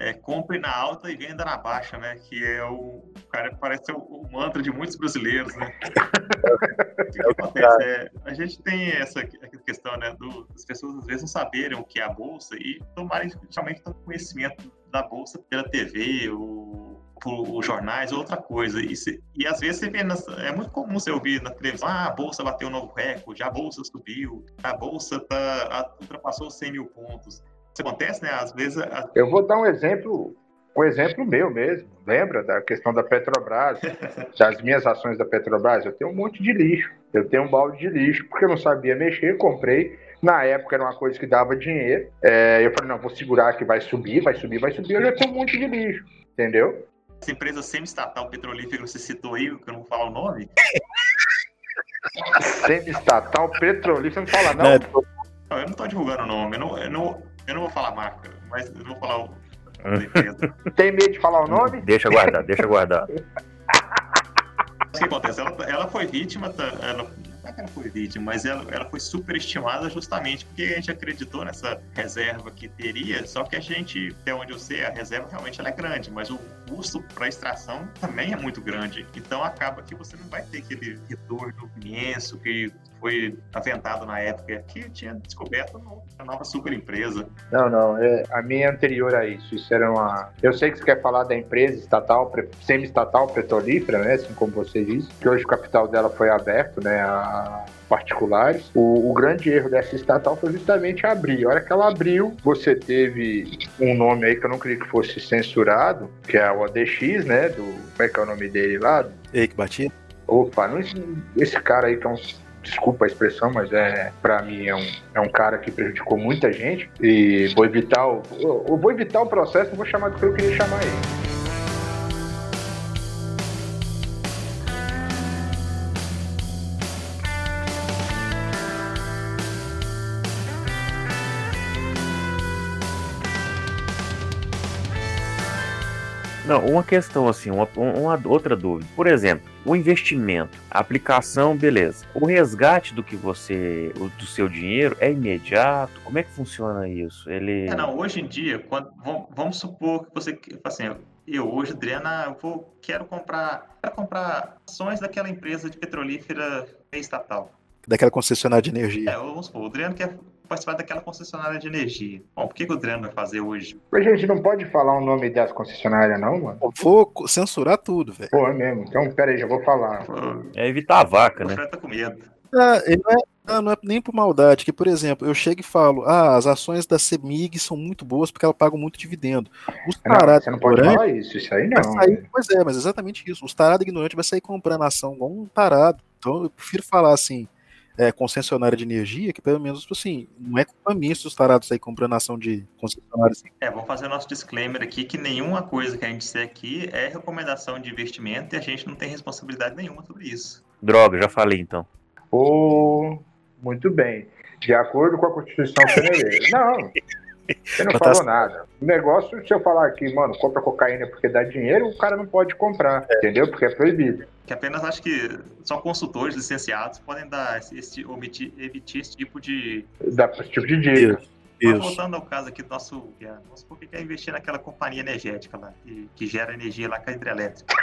é, compre na alta e venda na baixa, né? Que é o, cara, parece o, o mantra de muitos brasileiros, né? O que, que acontece? É, a gente tem essa questão, né, do, das pessoas às vezes não saberem o que é a bolsa e tomarem somente conhecimento da bolsa pela T V, ou por jornais ou outra coisa. E, se, e às vezes você vê, nas, é muito comum você ouvir na televisão, ah, a bolsa bateu um novo recorde, a bolsa subiu, a bolsa tá, a, ultrapassou cem mil pontos. Isso acontece, né? Às vezes... A... Eu vou dar um exemplo, um exemplo meu mesmo. Lembra da questão da Petrobras, das minhas ações da Petrobras? Eu tenho um monte de lixo. Eu tenho um balde de lixo, porque eu não sabia mexer, comprei. Na época era uma coisa que dava dinheiro. É, eu falei, não, vou segurar que vai subir, vai subir, vai subir. Eu já tenho um monte de lixo, entendeu? Essa empresa semi-estatal petrolífera que você citou aí, que eu não vou falar o nome. Semi-estatal petrolífera, não fala não? Não, eu não estou divulgando o nome, eu não, eu, não, eu não vou falar a marca, mas eu não vou falar o nome da empresa. Tem medo de falar o nome? Deixa guardar, deixa guardar. O que acontece? Ela, ela foi vítima, ela, não é que ela foi vítima, mas ela, ela foi superestimada justamente porque a gente acreditou nessa reserva que teria, só que a gente, até onde eu sei, a reserva realmente ela é grande, mas o custo para extração também é muito grande. Então acaba que você não vai ter aquele retorno imenso que foi aventado na época, que tinha descoberto uma nova super empresa. Não, não, é, a minha é anterior a isso. Isso era uma. Eu sei que você quer falar da empresa estatal, semi-estatal petrolífera, né? Assim como você disse, que hoje o capital dela foi aberto, né? A particulares. O, o grande erro dessa estatal foi justamente abrir. A hora que ela abriu, você teve um nome aí que eu não queria que fosse censurado, que é o O D X, né? Do, como é que é o nome dele lá? Eike Batista? Opa, não, esse cara aí que é um. Desculpa a expressão, mas é, pra mim é um, é um cara que prejudicou muita gente e vou evitar o, eu vou evitar o processo, não vou chamar do que eu queria chamar ele. Não, uma questão assim, uma, uma outra dúvida. Por exemplo, o investimento, a aplicação, beleza. O resgate do que você, do seu dinheiro é imediato? Como é que funciona isso? Ele... É, não, hoje em dia, quando, vamos, vamos supor que você, assim, eu hoje, Adriana, eu vou, quero comprar, quero comprar ações daquela empresa de petrolífera estatal. Daquela concessionária de energia. É, vamos supor, o Adriano quer participar daquela concessionária de energia. Bom, por que, que o Adriano vai fazer hoje? Mas, gente, não pode falar o nome das concessionárias, não, mano? Eu vou censurar tudo, velho. Pô, é mesmo. Então, pera aí, já vou falar. É evitar a vaca, O né? Fred tá com medo. Ah, ele não, é, não, não é nem por maldade, que, por exemplo, eu chego e falo, ah, as ações da CEMIG são muito boas porque elas pagam muito dividendo. Os Não, tarados você não pode ignorantes falar isso, isso aí vai não. sair, pois é, mas exatamente isso. Os tarados ignorantes vai sair comprando ação igual um tarado. Então eu prefiro falar assim, é, concessionária de energia, que pelo menos, assim, não é culpa minha se os tarados saírem comprando ação de concessionária assim. É, vamos fazer o nosso disclaimer aqui, que nenhuma coisa que a gente disser aqui é recomendação de investimento e a gente não tem responsabilidade nenhuma sobre isso. Droga, já falei então. Oh, muito bem. De acordo com a Constituição Federal. Não, você não Mas falou tá- nada. O negócio, se eu falar aqui, mano, compra cocaína porque dá dinheiro, o cara não pode comprar, entendeu? Porque é proibido. Que apenas acho que só consultores licenciados podem dar esse, esse omitir, emitir esse tipo de... Dá esse tipo de dica. Isso, Mas isso. voltando ao caso aqui do nosso... que é- Vamos supor que quer investir naquela companhia energética lá, que, que gera energia lá com a hidrelétrica.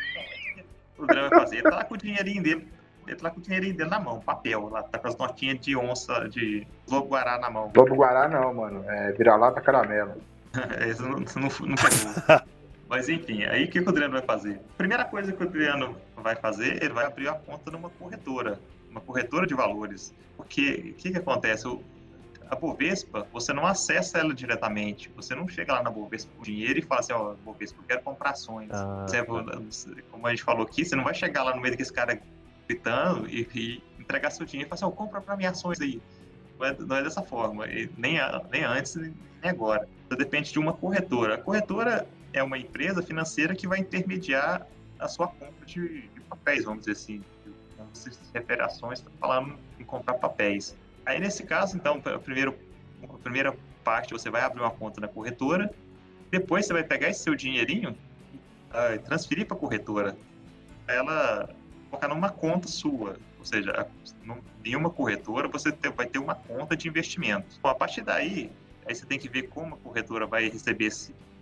O Adriano vai fazer, ele tá lá com o dinheirinho dele, ele tá lá com o dinheirinho dele na mão, papel, lá, tá com as notinhas de onça, de lobo-guará na mão. Lobo Guará não, mano. É vira-lata caramelo. Isso não, isso não, não pegou. Mas enfim, aí o que, que o Adriano vai fazer? Primeira coisa que o Adriano vai fazer, ele vai abrir a conta numa corretora, uma corretora de valores. Porque o que, que acontece? O, a Bovespa, você não acessa ela diretamente. Você não chega lá na Bovespa com dinheiro e fala assim, ó, Bovespa, eu quero comprar ações. Ah, Você, como a gente falou aqui, você não vai chegar lá no meio daqueles caras gritando e, e entregar seu dinheiro e falar assim, ó, compra pra mim ações aí. Não é, não é dessa forma, e nem, a, nem antes, nem agora. Você depende de uma corretora. A corretora é uma empresa financeira que vai intermediar a sua compra de, de papéis, vamos dizer assim. Quando você se refere a ações, está falando em comprar papéis. Aí, nesse caso, então, a, primeiro, a primeira parte, você vai abrir uma conta na corretora, depois você vai pegar esse seu dinheirinho e uh, transferir para a corretora. Ela colocar numa conta sua, ou seja, em uma corretora você ter, vai ter uma conta de investimento. Bom, a partir daí, aí você tem que ver como a corretora vai receber esse,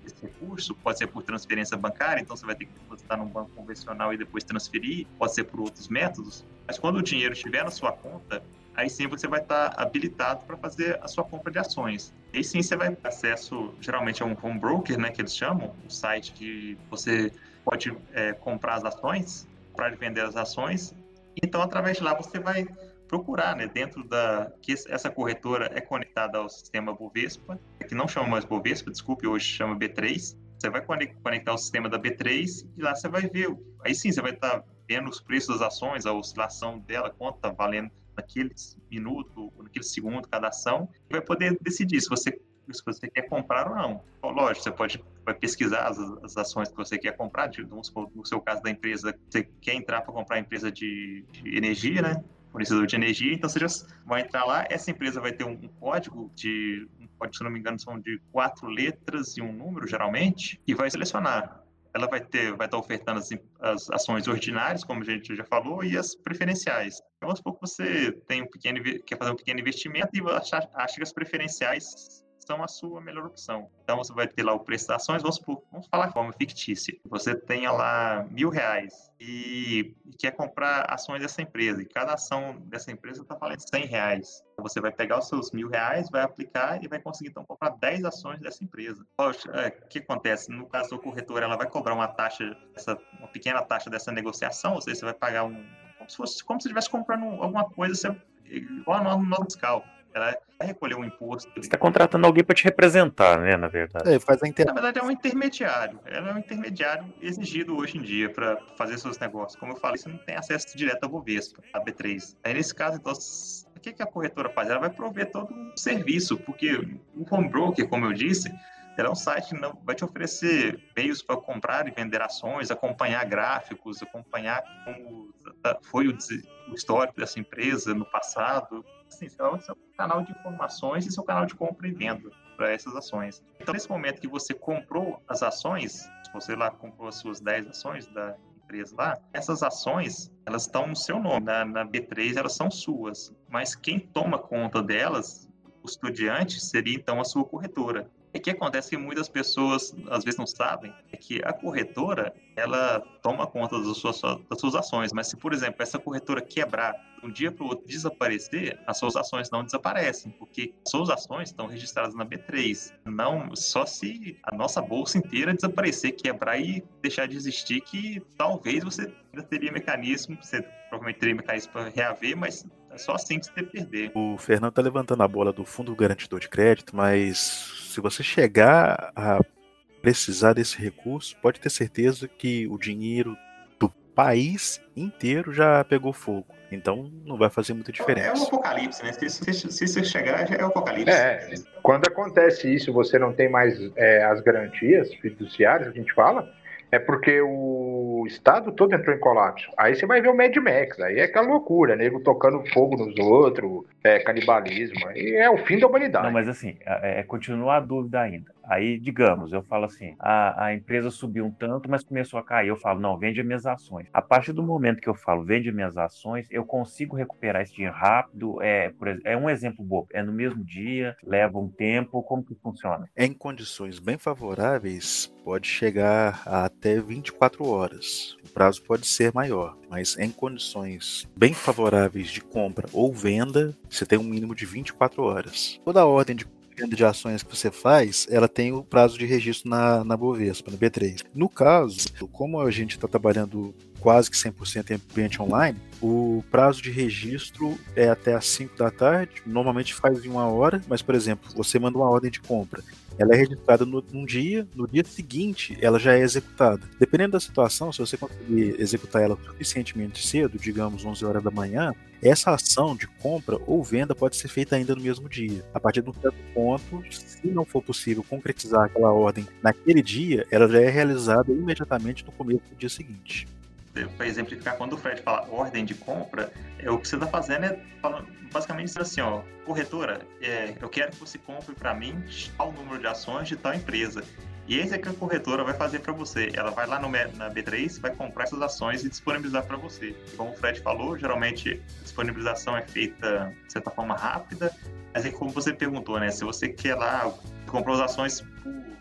esse recurso, pode ser por transferência bancária, então você vai ter que depositar num banco convencional e depois transferir, pode ser por outros métodos, mas quando o dinheiro estiver na sua conta, aí sim você vai estar habilitado para fazer a sua compra de ações. Aí sim você vai ter acesso, geralmente, a um home broker, né, que eles chamam, um site que você pode é, comprar as ações, comprar e vender as ações, então através de lá você vai procurar, né, dentro da que essa corretora é conectada ao sistema Bovespa, que não chama mais Bovespa, desculpe, hoje chama B três. Você vai conectar ao sistema da B três e lá você vai ver, aí sim você vai estar vendo os preços das ações, a oscilação dela, quanto está valendo naquele minuto, naquele segundo cada ação, e vai poder decidir se você se você quer comprar ou não. Então, lógico, você pode vai pesquisar as, as ações que você quer comprar, de, no seu caso da empresa, você quer entrar para comprar a empresa de, de energia, né? Fornecedor de energia, então você já vai entrar lá, essa empresa vai ter um, um código de, um código, se não me engano, são de quatro letras e um número, geralmente, e vai selecionar. Ela vai ter, vai estar ofertando as, as ações ordinárias, como a gente já falou, e as preferenciais. Então, vamos supor que você tem um pequeno, quer fazer um pequeno investimento e acha, acha que as preferenciais são a sua melhor opção. Então, você vai ter lá o preço das ações, vamos, supor, vamos falar de forma fictícia. Você tenha lá mil reais e, e quer comprar ações dessa empresa, e cada ação dessa empresa está valendo cem reais. Então, você vai pegar os seus mil reais, vai aplicar e vai conseguir, então, comprar dez ações dessa empresa. Poxa, é, o que acontece? No caso da corretora, ela vai cobrar uma taxa, essa, uma pequena taxa dessa negociação, ou seja, você vai pagar um... Como se fosse, como se estivesse comprando alguma coisa, você, igual a nota fiscal. Ela vai recolher um imposto. Você está contratando alguém para te representar, né, na verdade. É, faz a inter... Na verdade, é um intermediário. Ela é um intermediário exigido hoje em dia para fazer seus negócios. Como eu falei, você não tem acesso direto à Bovespa, a B três. Aí, nesse caso, então, o que a corretora faz? Ela vai prover todo um serviço, porque o home broker, como eu disse, ela é um site que não vai te oferecer meios para comprar e vender ações, acompanhar gráficos, acompanhar como foi o histórico dessa empresa no passado. Assim, é o seu canal de informações e seu canal de compra e venda para essas ações. Então, nesse momento que você comprou as ações, se você lá comprou as suas dez ações da empresa lá, essas ações, elas estão no seu nome. Na, na B três, elas são suas. Mas quem toma conta delas, o custodiante, seria então a sua corretora. E o que acontece que muitas pessoas, às vezes, não sabem, é que a corretora, ela toma conta das suas, das suas ações, mas se, por exemplo, essa corretora quebrar, de um dia para o outro desaparecer, as suas ações não desaparecem, porque as suas ações estão registradas na B três. Não, só se a nossa bolsa inteira desaparecer, quebrar e deixar de existir, que talvez você ainda teria mecanismo, você provavelmente teria mecanismo para reaver, mas é só assim que você perder. O Fernando está levantando a bola do fundo garantidor de crédito, mas se você chegar a precisar desse recurso, pode ter certeza que o dinheiro do país inteiro já pegou fogo. Então não vai fazer muita diferença. É o apocalipse, né? Se, se, se você chegar, já é o apocalipse. É, quando acontece isso, você não tem mais é, as garantias fiduciárias, a gente fala, é porque o Estado todo entrou em colapso. Aí você vai ver o Mad Max, aí é aquela loucura, nego tocando fogo nos outros, é, canibalismo, aí é o fim da humanidade. Não, mas assim, é, é, continua a dúvida ainda. Aí, digamos, eu falo assim, a, a empresa subiu um tanto, mas começou a cair. Eu falo, não, vende as minhas ações. A partir do momento que eu falo, vende as minhas ações, eu consigo recuperar esse dinheiro rápido. É, por exemplo, é um exemplo bobo. É no mesmo dia, leva um tempo. Como que funciona? Em condições bem favoráveis, pode chegar a até vinte e quatro horas. O prazo pode ser maior, mas em condições bem favoráveis de compra ou venda, você tem um mínimo de vinte e quatro horas. Toda a ordem de venda de ações que você faz, ela tem o prazo de registro na, na Bovespa, no B três. No caso, como a gente está trabalhando quase que cem por cento em ambiente online, o prazo de registro é até às cinco da tarde, normalmente faz em uma hora, mas, por exemplo, você manda uma ordem de compra, ela é registrada no, num dia, no dia seguinte ela já é executada. Dependendo da situação, se você conseguir executar ela suficientemente cedo, digamos onze horas da manhã, essa ação de compra ou venda pode ser feita ainda no mesmo dia. A partir de um certo ponto, se não for possível concretizar aquela ordem naquele dia, ela já é realizada imediatamente no começo do dia seguinte. Para exemplificar, quando o Fred fala ordem de compra, é, o que você está fazendo é falando, basicamente dizendo assim, ó, corretora, é, eu quero que você compre para mim tal número de ações de tal empresa. E esse é que a corretora vai fazer para você. Ela vai lá no, na B três, vai comprar essas ações e disponibilizar para você. Como o Fred falou, geralmente a disponibilização é feita de certa forma rápida, mas é como você perguntou, né? Se você quer lá, comprou as ações por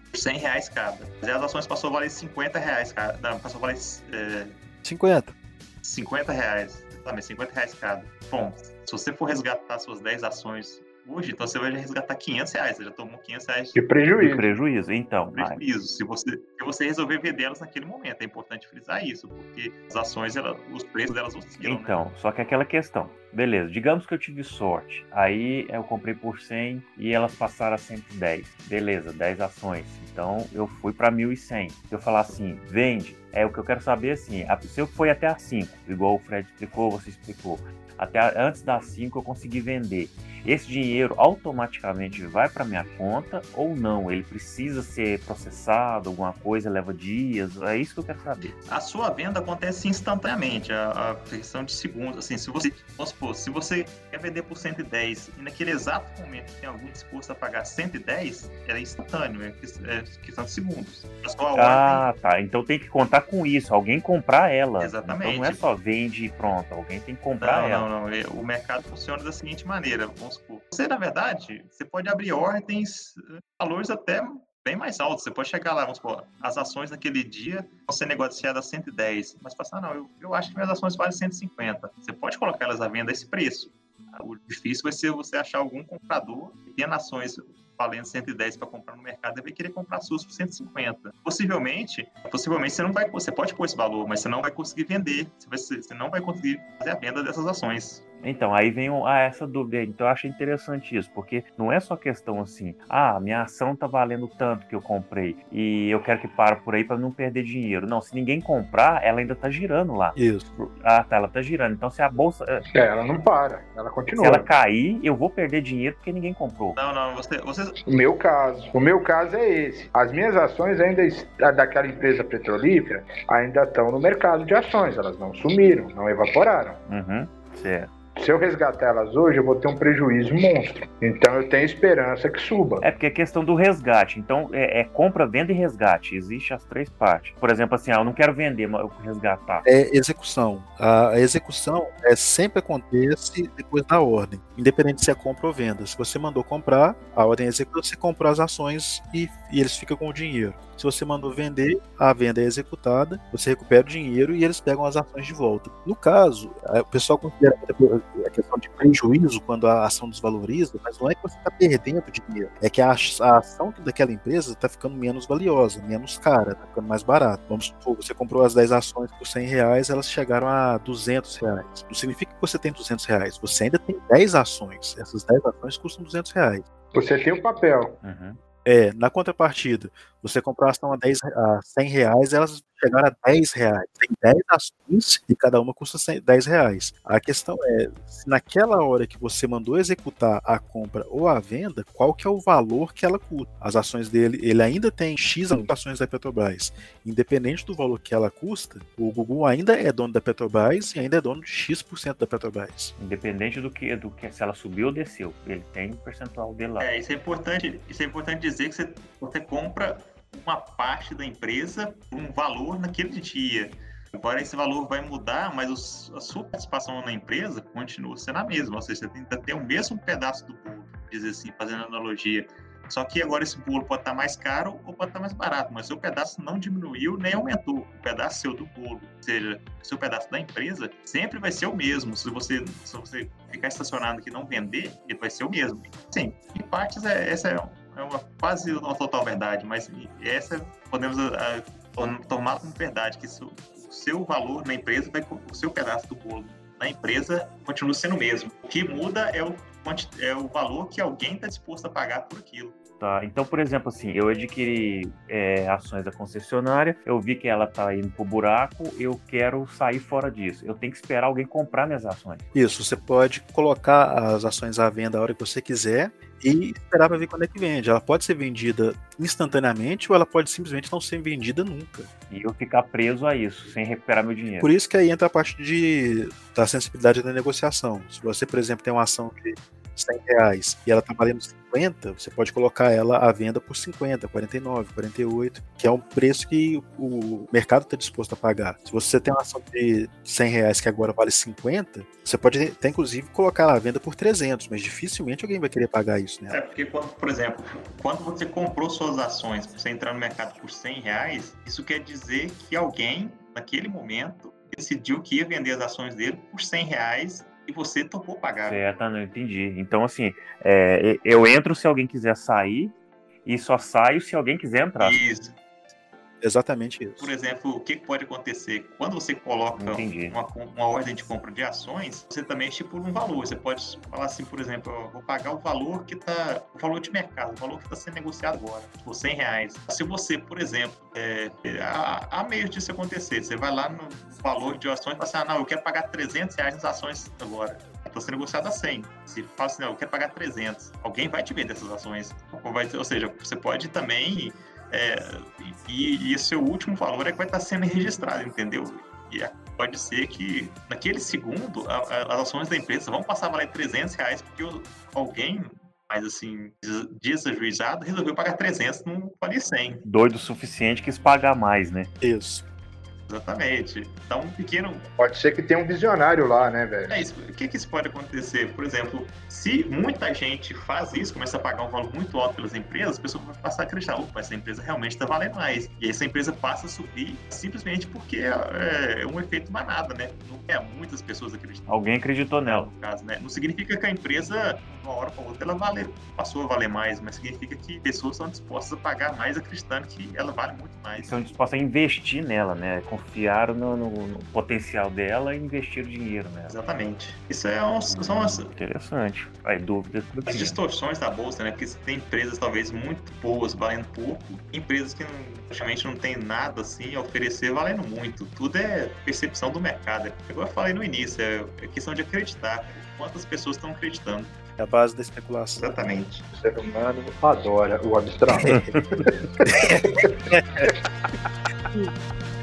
cem reais cada. E as ações passou a valer cinquenta reais cada. Não, passou a valer é, cinquenta. cinquenta reais. Também, cinquenta reais cada. Bom, se você for resgatar suas dez ações hoje, então você vai resgatar quinhentos reais. Você já tomou quinhentos reais De prejuízo. De prejuízo, então. de prejuízo. Se você, se você resolver vendê-las naquele momento. É importante frisar isso, porque as ações, ela, os preços delas oscilam. Então, né? Só que aquela questão. Beleza, digamos que eu tive sorte. Aí eu comprei por cem e elas passaram a cento e dez. Beleza, dez ações. Então eu fui para mil e cem. Se eu falar assim, vende, é o que eu quero saber assim. Se eu fui até a cinco, igual o Fred explicou, você explicou. Até antes das cinco eu consegui vender. Esse dinheiro automaticamente vai para minha conta ou não? Ele precisa ser processado, alguma coisa, leva dias? É isso que eu quero saber. A sua venda acontece instantaneamente, a, a questão de segundos. Assim, se você, vamos supor, se você quer vender por cento e dez e naquele exato momento tem alguém disposto a pagar cento e dez, é instantâneo, é questão de segundos. A sua Ah, ordem... tá. Então tem que contar com isso, alguém comprar ela. Exatamente. Então não é só vende e pronto, alguém tem que comprar não, ela. Não, não, não. O mercado funciona da seguinte maneira, vamos supor. Você, na verdade, você pode abrir ordens, valores até bem mais altos. Você pode chegar lá, vamos supor, as ações naquele dia vão ser negociadas a cento e dez, mas passar, não, eu, eu acho que minhas ações valem cento e cinquenta. Você pode colocar elas à venda a esse preço. O difícil vai ser você achar algum comprador que tenha ações valendo cento e dez para comprar no mercado e vai querer comprar suas por cento e cinquenta. Possivelmente, possivelmente você não vai, você pode pôr esse valor, mas você não vai conseguir vender, você, vai, você não vai conseguir fazer a venda dessas ações. Então, aí vem ah, essa dúvida. Então, eu acho interessante isso, porque não é só questão assim, ah, minha ação tá valendo tanto que eu comprei e eu quero que pare por aí para não perder dinheiro. Não, se ninguém comprar, ela ainda tá girando lá. Isso. Ah, tá, ela tá girando. Então, se a bolsa... É, ela não para, ela continua. Se ela cair, eu vou perder dinheiro porque ninguém comprou. Não, não, você... você... O meu caso, o meu caso é esse. As minhas ações ainda, daquela empresa petrolífera, ainda estão no mercado de ações, elas não sumiram, não evaporaram. Uhum, certo. Se eu resgatar elas hoje, eu vou ter um prejuízo monstro. Então eu tenho esperança que suba. É porque é questão do resgate. Então é, é compra, venda e resgate. Existe as três partes. Por exemplo, assim, ah, eu não quero vender, mas eu quero resgatar. É execução. A execução é, sempre acontece depois da ordem, independente se é compra ou venda. Se você mandou comprar, a ordem é executada, você compra as ações e, e eles ficam com o dinheiro. Se você mandou vender, a venda é executada, você recupera o dinheiro e eles pegam as ações de volta. No caso, o pessoal considera a questão de prejuízo quando a ação desvaloriza, mas não é que você está perdendo dinheiro, é que a, a ação daquela empresa está ficando menos valiosa, menos cara, está ficando mais barata. Vamos supor, você comprou as dez ações por cem reais, elas chegaram a duzentos reais. Não significa que você tem duzentos reais, você ainda tem dez ações. Essas dez ações custam duzentos reais. Você tem o papel. Uhum. É, na contrapartida, você comprou a ação a, dez, a cem reais, elas chegaram a dez reais. Tem dez ações e cada uma custa dez reais. A questão é, se naquela hora que você mandou executar a compra ou a venda, qual que é o valor que ela custa? As ações dele, ele ainda tem X ações da Petrobras. Independente do valor que ela custa, o Gugu ainda é dono da Petrobras e ainda é dono de X por cento da Petrobras. Independente do que, do que se ela subiu ou desceu, ele tem um percentual dele lá. É, isso é importante, isso é importante dizer que você, você compra uma parte da empresa por um valor naquele dia. Agora esse valor vai mudar, mas os, a sua participação na empresa continua sendo a mesma, ou seja, você ainda tem o mesmo pedaço do bolo, dizer assim, fazendo analogia. Só que agora esse bolo pode estar mais caro ou pode estar mais barato, mas seu pedaço não diminuiu nem aumentou. O pedaço seu do bolo, ou seja, o seu pedaço da empresa, sempre vai ser o mesmo. Se você, se você ficar estacionado aqui e não vender, ele vai ser o mesmo. Sim, em partes é, essa é é uma quase uma total verdade, mas essa podemos a, a, tomar como verdade, que isso, o seu valor na empresa, vai, o seu pedaço do bolo na empresa continua sendo o mesmo. O que muda é o, é o valor que alguém está disposto a pagar por aquilo. Tá, então, por exemplo, assim, eu adquiri é, ações da concessionária, eu vi que ela tá indo pro buraco, eu quero sair fora disso. Eu tenho que esperar alguém comprar minhas ações. Isso, você pode colocar as ações à venda a hora que você quiser e esperar para ver quando é que vende. Ela pode ser vendida instantaneamente ou ela pode simplesmente não ser vendida nunca. E eu ficar preso a isso, sem recuperar meu dinheiro. Por isso que aí entra a parte de, da sensibilidade da negociação. Se você, por exemplo, tem uma ação de cem reais e ela está valendo cinquenta, você pode colocar ela à venda por cinquenta, quarenta e nove, quarenta e oito, que é um preço que o mercado está disposto a pagar. Se você tem uma ação de cem reais que agora vale cinquenta, você pode até inclusive colocar ela à venda por trezentos, mas dificilmente alguém vai querer pagar isso, né? É porque, quando, por exemplo, quando você comprou suas ações, você entrar no mercado por cem reais, isso quer dizer que alguém, naquele momento, decidiu que ia vender as ações dele por cem reais e você topou pagar. Certo, não entendi. Então, assim, é, eu entro se alguém quiser sair e só saio se alguém quiser entrar. Isso. Exatamente isso. Por exemplo, o que pode acontecer? Quando você coloca uma, uma ordem de compra de ações, você também estipula um valor. Você pode falar assim, por exemplo, eu vou pagar o valor que está, o valor de mercado, o valor que está sendo negociado agora, por cem reais. Se você, por exemplo, é, há, há meios disso acontecer, você vai lá no valor de ações e fala assim, ah, não, eu quero pagar trezentos reais nas ações agora. Está sendo negociado a cem. Se fala assim, não, eu quero pagar trezentos. Alguém vai te vender essas ações. Ou, vai, ou seja, você pode também... É, e, e seu último valor é que vai estar sendo registrado, entendeu? E pode ser que naquele segundo a, a, as ações da empresa vão passar a valer trezentos reais porque alguém, mais assim, desajuizado, resolveu pagar trezentos, não valia cem. Doido o suficiente quis pagar mais, né? Isso. Exatamente. Então, um pequeno... Pode ser que tenha um visionário lá, né, velho? É isso. O que que isso pode acontecer? Por exemplo, se muita gente faz isso, começa a pagar um valor muito alto pelas empresas, as pessoas vão passar a acreditar, opa, essa empresa realmente está valendo mais. E aí essa empresa passa a subir simplesmente porque é, é um efeito manada, né? Não é muitas pessoas acreditando. Alguém acreditou nela. No caso, né? Não significa que a empresa, de uma hora para outra, ela vale, passou a valer mais, mas significa que pessoas estão dispostas a pagar mais acreditando que ela vale muito mais. Estão dispostas a investir nela, né? Confiaram no, no, no potencial dela e investiram dinheiro nela. Exatamente. Isso é um, são as, interessante. Aí, dúvidas. as distorções da bolsa, né? Porque você tem empresas talvez muito boas valendo pouco, e empresas que não, praticamente não tem nada assim a oferecer valendo muito. Tudo é percepção do mercado. Igual eu falei no início, é questão de acreditar. Quantas pessoas estão acreditando? É a base da especulação. Exatamente. O ser humano adora o abstrato.